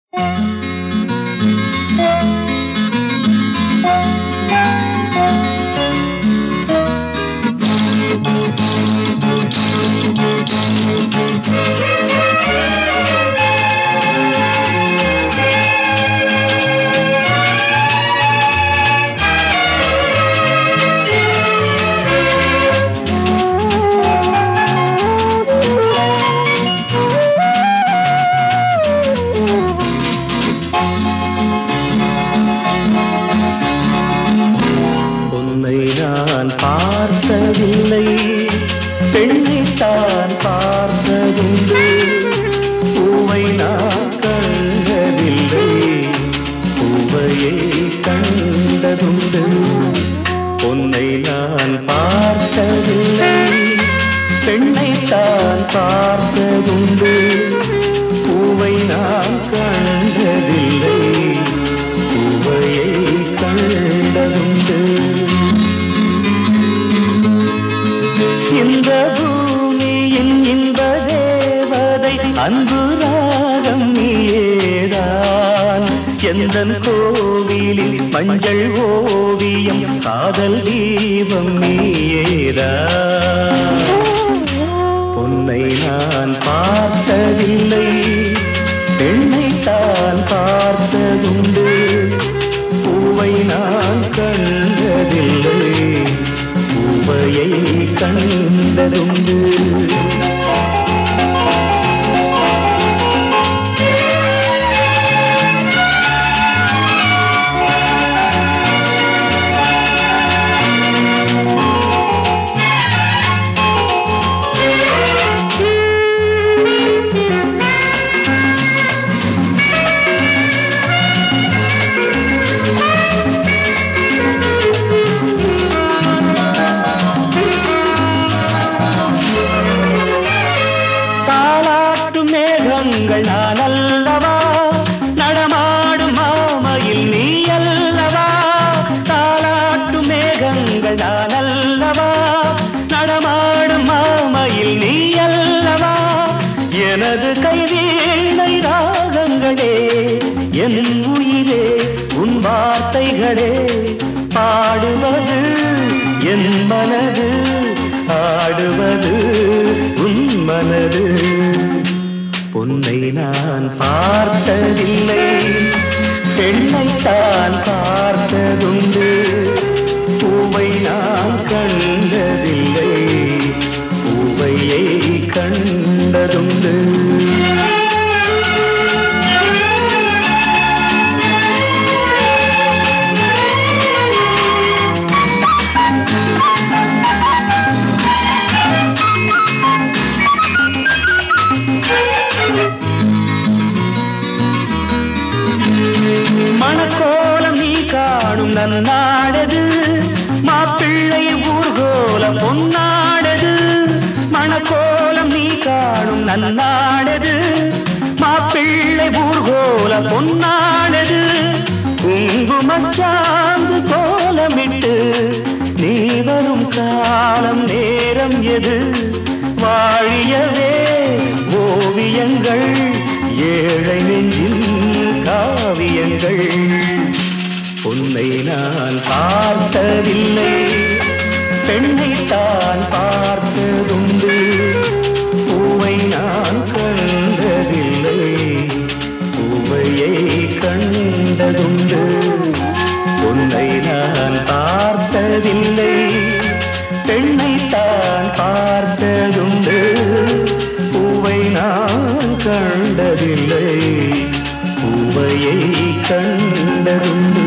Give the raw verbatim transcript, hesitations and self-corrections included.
நான் பார்த்ததில்லை, பெண்ணைத்தான் பார்த்ததுண்டு. பூவை நான் கண்டதில்லை, பூவையை கண்டதுண்டு. பொன்னை நான் பார்த்ததில்லை, பெண்ணைத்தான் பார்த்ததுண்டு. பூவை நான் கண்டதில்லை, பூவையை கண்டதுண்டு. இந்த பூமியின் இன்ப தேவதை அன்பு ராகம் நீயேதான். எந்தன் கோவிலில் மஞ்சள் ஓவியம் காதல் தீபம் நீயேதான். பொன்னை நான் பார்த்ததில்லை, பெண்ணைத்தான் பார்த்ததுண்டு. பூவை நான் கண்டதில்லை, பூவையை கண்டதுண்டு. நான் அல்லவா நடமாடும் மாமையில் நீ அல்லவா. தாலாட்டு மேகங்கள் நான் அல்லவா நடமாடும் மாமையில் நீ அல்லவா. எனது கைவீணை ராகங்களே என் உயிரே உன் வார்த்தைகளே. பாடுவது என் மனது, ஆடுவது உன் மனது. பொன்னை நான் பார்த்ததில்லை, பெண்ணைத்தான் பார்த்ததுண்டு. பூவை நான் கண்டதில்லை, பூவையை கண்டதுண்டு. மணக்கோலம் நீ காணும் நன்னாடது, மாப்பிள்ளை ஊர்கோலம் பொன்னாடது. மணக்கோலம் நீ காணும் நன்னாடது, மாப்பிள்ளை ஊர்கோலம் பொன்னாடது. குங்குமச்சாந்து கோலமிட்டு நீ வரும் காலம் நேரம் எது. வாழியவே ஓவியங்கள் ஏழை நெஞ்சில் காவியங்கள். பொன்னை நான் பார்த்ததில்லை, பெண்ணைத்தான் பார்த்ததுண்டு. பூவை நான் கண்டதில்லை, பூவையை கண்டதுண்டு. பொன்னை நான் பார்த்ததில்லை, பெண்ணைத்தான் பார்த்ததுண்டு. பூவை நான் கண்டதில்லை, பூவையை கண்டதுண்டு.